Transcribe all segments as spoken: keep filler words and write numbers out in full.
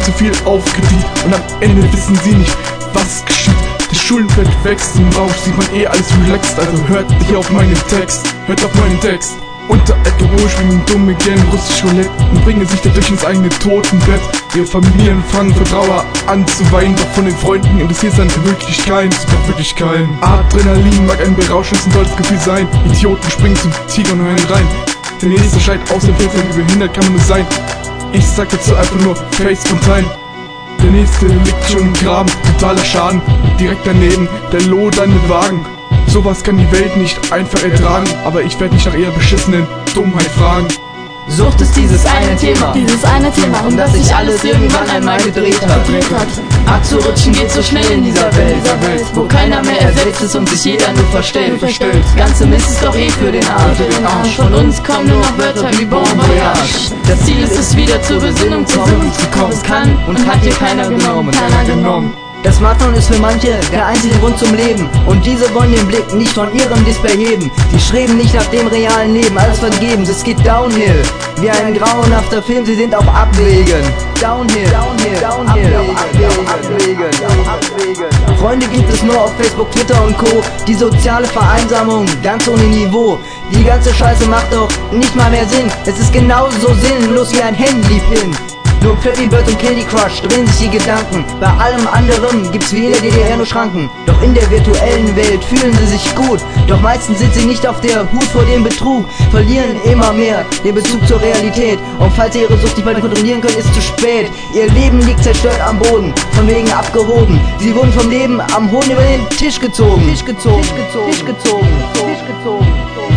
zu viel aufgedient und am Ende wissen sie nicht, was geschieht. Der Schuldenfeld wächst, im Rausch sieht man eh alles relaxed, also hört nicht auf meinen Text, hört auf meinen Text. Unter Alkohol schwingen dumme Gang russisch Roulette und bringen sich dadurch ins eigene Totenbett. Ihre Familien fangen vor Trauer an zu weinen, doch von den Freunden interessiert es dann wirklich keinen, doch wirklich keinen. Adrenalin mag ein berauschendes und tolles Gefühl sein, Idioten springen zum Tiger und hören rein. Der nächste schreit aus dem Fenster, wie behindert kann man nur sein. Ich sag dazu einfach nur Face und Time. Der nächste liegt schon im Graben, totaler Schaden. Direkt daneben der lodernde Wagen. Sowas kann die Welt nicht einfach ertragen, aber ich werde nicht nach ihrer beschissenen Dummheit fragen. Sucht ist dieses eine Thema, dieses eine Thema, um das sich alles irgendwann einmal gedreht hat. Abzurutschen geht so schnell in dieser Welt, wo keiner mehr er selbst ist und sich jeder nur verstellt. Ganze Mist ist doch eh für den Arsch. Von uns kommen nur noch Wörter wie Bon Voyage. Das Ziel ist es, wieder zur Besinnung zu kommen. Es kann und hat dir keiner genommen. Das Smartphone ist für manche der einzige Grund zum Leben, und diese wollen den Blick nicht von ihrem Display heben. Sie streben nicht nach dem realen Leben, alles vergebens, es geht downhill, wie ein grauenhafter Film, sie sind auf Abwägen. Downhill, downhill, downhill, abwägen, abwägen. Freunde gibt es nur auf Facebook, Twitter und Co. Die soziale Vereinsamung, ganz ohne Niveau. Die ganze Scheiße macht doch nicht mal mehr Sinn. Es ist genauso sinnlos wie ein Handy-Pin. Nur Flappy Bird und Candy Crush drehen sich die Gedanken. Bei allem anderen gibt's wie in der D D R nur Schranken. Doch in der virtuellen Welt fühlen sie sich gut. Doch meistens sind sie nicht auf der Hut vor dem Betrug. Verlieren immer mehr den Bezug zur Realität. Und falls sie ihre Sucht nicht bald kontrollieren können, ist zu spät. Ihr Leben liegt zerstört am Boden, von wegen abgehoben. Sie wurden vom Leben am Hoden über den Tisch gezogen. Tisch gezogen, Tisch gezogen, Tisch gezogen, Tisch gezogen.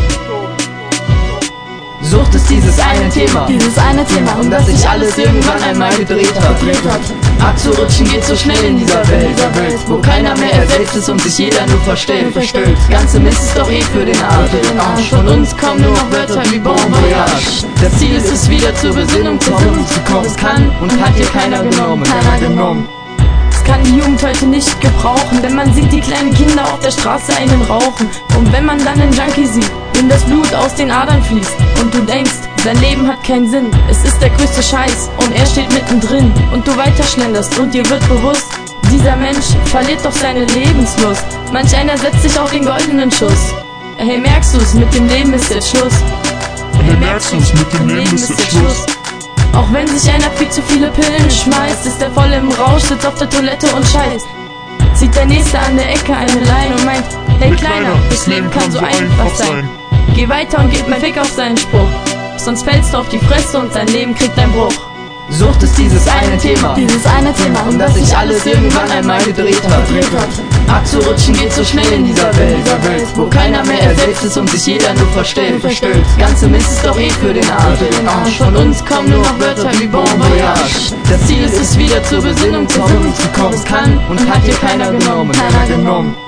Sucht ist dieses eine Thema, dieses eine Thema, um das sich alles irgendwann einmal gedreht hat. Abzurutschen geht so schnell in dieser Welt, wo keiner mehr er selbst ist und sich jeder nur verstellt. Ganze Mist ist doch eh für den Arsch. Von uns kommen nur noch Wörter wie Bon Voyage. Das Ziel ist es, wieder zur Besinnung zu kommen. Es kann und hat dir keiner genommen. Kann die Jugend heute nicht gebrauchen, denn man sieht die kleinen Kinder auf der Straße einen rauchen. Und wenn man dann einen Junkie sieht, dem das Blut aus den Adern fließt und du denkst, sein Leben hat keinen Sinn, es ist der größte Scheiß und er steht mittendrin und du weiterschlenderst und dir wird bewusst, dieser Mensch verliert doch seine Lebenslust. Manch einer setzt sich auf den goldenen Schuss. Hey, merkst du's, mit dem Leben ist jetzt Schluss. Hey, merkst du's, mit dem Leben ist jetzt Schluss. Auch wenn sich einer viel zu viele Pillen schmeißt, ist er voll im Rausch, sitzt auf der Toilette und scheißt. Sieht der Nächste an der Ecke eine Leine und meint, hey Kleiner, das Leben kann so einfach sein. Geh weiter und gib mir Fick auf seinen Spruch, sonst fällst du auf die Fresse und dein Leben kriegt einen Bruch. Sucht ist dieses eine Thema, dieses eine Thema, um das sich alles irgendwann einmal gedreht hat. Abzurutschen geht so schnell in dieser Welt, wo keiner mehr er selbst ist und sich jeder nur verstellt. Ganze Mist ist doch eh für den Arsch. Von uns kommen nur noch Wörter wie Bon Voyage. Das Ziel ist es, wieder zur Besinnung zu kommen. Es kann und hat dir keiner genommen.